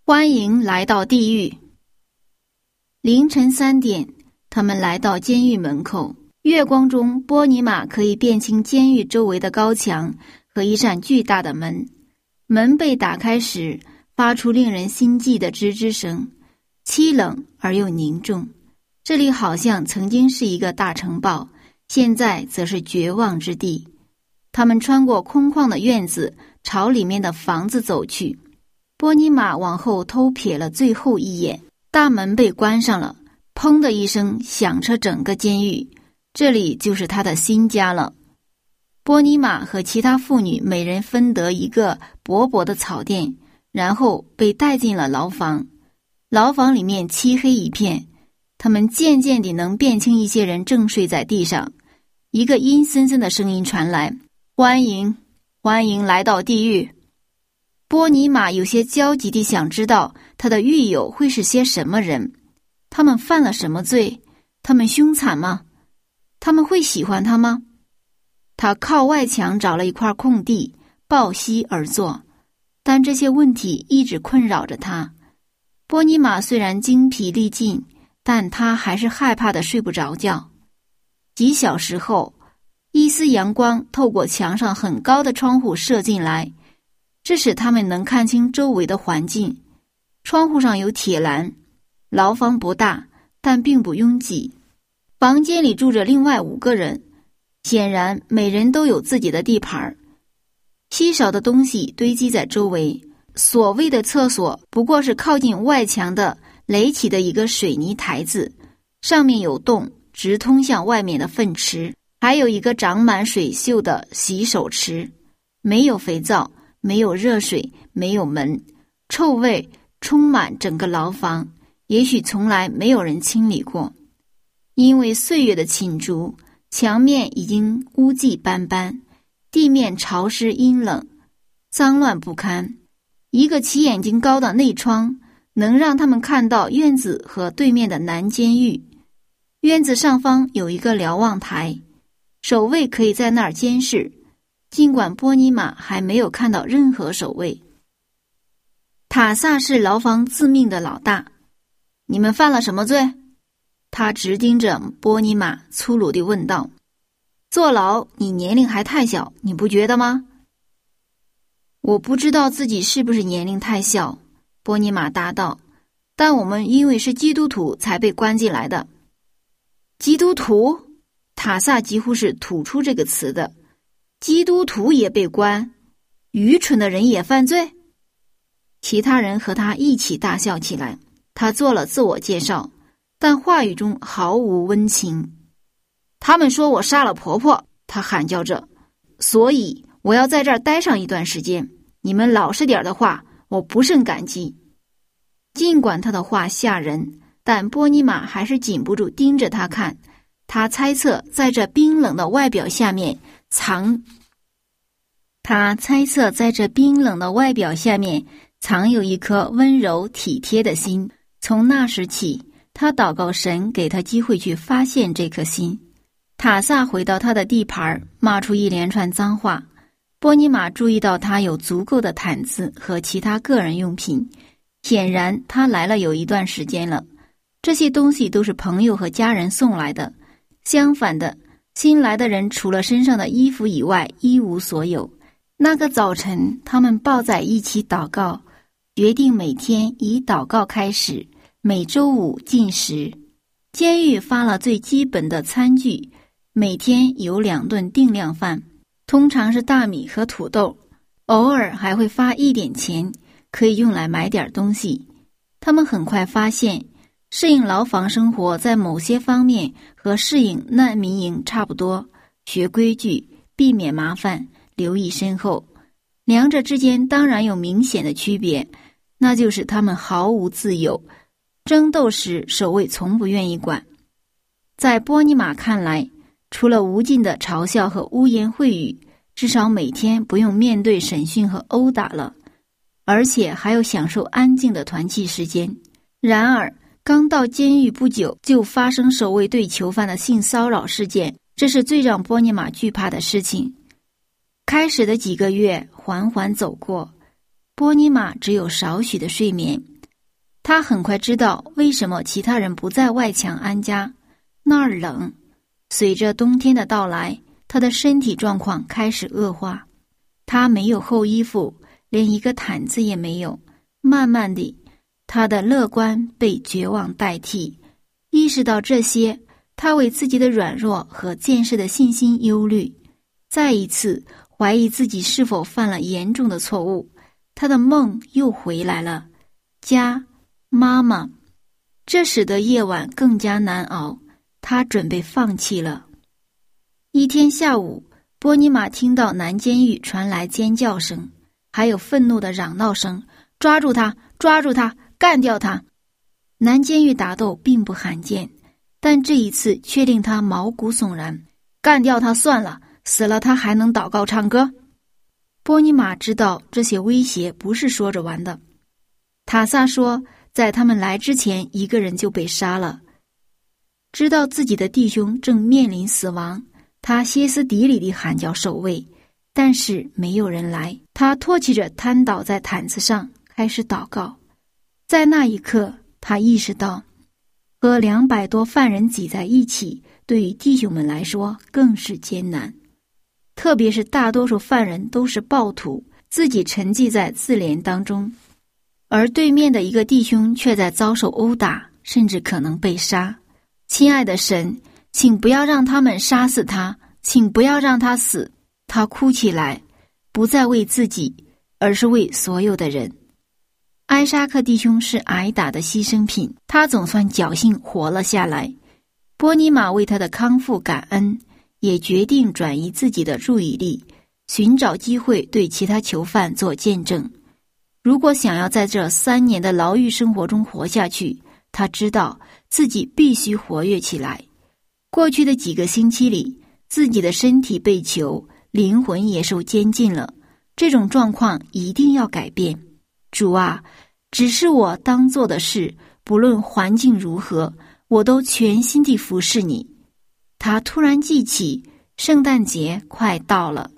欢迎来到地狱。凌晨3点，他们来到监狱门口。月光中，波尼玛可以辨清监狱周围的高墙和一扇巨大的门。门被打开时，发出令人心悸的吱吱声，凄冷而又凝重。这里好像曾经是一个大城堡，现在则是绝望之地。他们穿过空旷的院子，朝里面的房子走去。波尼玛往后偷瞥了最后一眼，大门被关上了，砰的一声响彻整个监狱。这里就是他的新家了。波尼玛和其他妇女每人分得一个薄薄的草垫，然后被带进了牢房。牢房里面漆黑一片，他们渐渐地能辨清一些人正睡在地上。一个阴森森的声音传来：欢迎来到地狱。波尼玛有些焦急地想知道他的狱友会是些什么人，他们犯了什么罪？他们凶残吗？他们会喜欢他吗？他靠外墙找了一块空地，抱膝而坐，但这些问题一直困扰着他。波尼玛虽然精疲力尽，但他还是害怕的睡不着觉。几小时后，一丝阳光透过墙上很高的窗户射进来，这使他们能看清周围的环境。窗户上有铁栏，牢房不大，但并不拥挤。房间里住着另外5个人，显然每人都有自己的地盘。稀少的东西堆积在周围，所谓的厕所不过是靠近外墙的垒起的一个水泥台子，上面有洞，直通向外面的粪池，还有一个长满水锈的洗手池。没有肥皂，没有热水，没有门，臭味充满整个牢房，也许从来没有人清理过。因为岁月的侵逐，墙面已经污迹斑斑，地面潮湿阴冷，脏乱不堪。一个齐眼睛高的内窗能让他们看到院子和对面的南监狱。院子上方有一个瞭望台，守卫可以在那儿监视，尽管波尼玛还没有看到任何守卫。塔萨是牢房自命的老大。你们犯了什么罪？他直盯着波尼玛，粗鲁地问道。坐牢，你年龄还太小，你不觉得吗？我不知道自己是不是年龄太小，波尼玛答道，但我们因为是基督徒才被关进来的。基督徒？塔萨几乎是吐出这个词的。基督徒也被关？愚蠢的人也犯罪？其他人和他一起大笑起来。他做了自我介绍，但话语中毫无温情。他们说我杀了婆婆，他喊叫着，所以我要在这儿待上一段时间。你们老实点的话，我不甚感激。尽管他的话吓人，但波尼玛还是禁不住盯着他看。他猜测在这冰冷的外表下面藏有一颗温柔体贴的心。从那时起，他祷告神给他机会去发现这颗心。塔萨回到他的地盘，骂出一连串脏话。波尼玛注意到他有足够的毯子和其他个人用品，显然他来了有一段时间了。这些东西都是朋友和家人送来的。相反的，新来的人除了身上的衣服以外一无所有。那个早晨，他们抱在一起祷告，决定每天以祷告开始，每周5进食。监狱发了最基本的餐具，每天有2顿定量饭，通常是大米和土豆，偶尔还会发一点钱，可以用来买点东西。他们很快发现，适应牢房生活在某些方面和适应难民营差不多，学规矩，避免麻烦，留意身后。两者之间当然有明显的区别，那就是他们毫无自由，争斗时守卫从不愿意管。在波尼玛看来，除了无尽的嘲笑和污言秽语，至少每天不用面对审讯和殴打了，而且还有享受安静的团契时间。然而刚到监狱不久，就发生守卫对囚犯的性骚扰事件，这是最让波尼玛惧怕的事情。开始的几个月缓缓走过，波尼玛只有少许的睡眠， 他很快知道为什么其他人不在外墙安家，那儿冷。随着冬天的到来，他的身体状况开始恶化。他没有厚衣服，连一个毯子也没有。慢慢地，他的乐观被绝望代替。意识到这些，他为自己的软弱和见识的信心忧虑，再一次怀疑自己是否犯了严重的错误。他的梦又回来了，家，妈妈。这使得夜晚更加难熬，他准备放弃了。一天下午，波尼玛听到南监狱传来尖叫声，还有愤怒的嚷闹声，抓住他，抓住他，干掉他。南监狱打斗并不罕见，但这一次却令他毛骨悚然。干掉他算了，死了他还能祷告唱歌。波尼玛知道这些威胁不是说着玩的。塔萨说，在他们来之前，一个人就被杀了。知道自己的弟兄正面临死亡，他歇斯底里地喊叫守卫，但是没有人来。他唾弃着瘫倒在毯子上，开始祷告。在那一刻，他意识到和200多犯人挤在一起，对于弟兄们来说更是艰难。特别是大多数犯人都是暴徒，自己沉寂在自怜当中，而对面的一个弟兄却在遭受殴打，甚至可能被杀。亲爱的神，请不要让他们杀死他，请不要让他死。他哭起来，不再为自己，而是为所有的人。埃沙克弟兄是挨打的牺牲品，他总算侥幸活了下来。波尼玛为他的康复感恩，也决定转移自己的注意力，寻找机会对其他囚犯做见证。如果想要在这3年的牢狱生活中活下去，他知道自己必须活跃起来。过去的几个星期里，自己的身体被囚，灵魂也受监禁了。这种状况一定要改变。主啊，只是我当做的事，不论环境如何，我都全心地服侍你。他突然记起圣诞节快到了。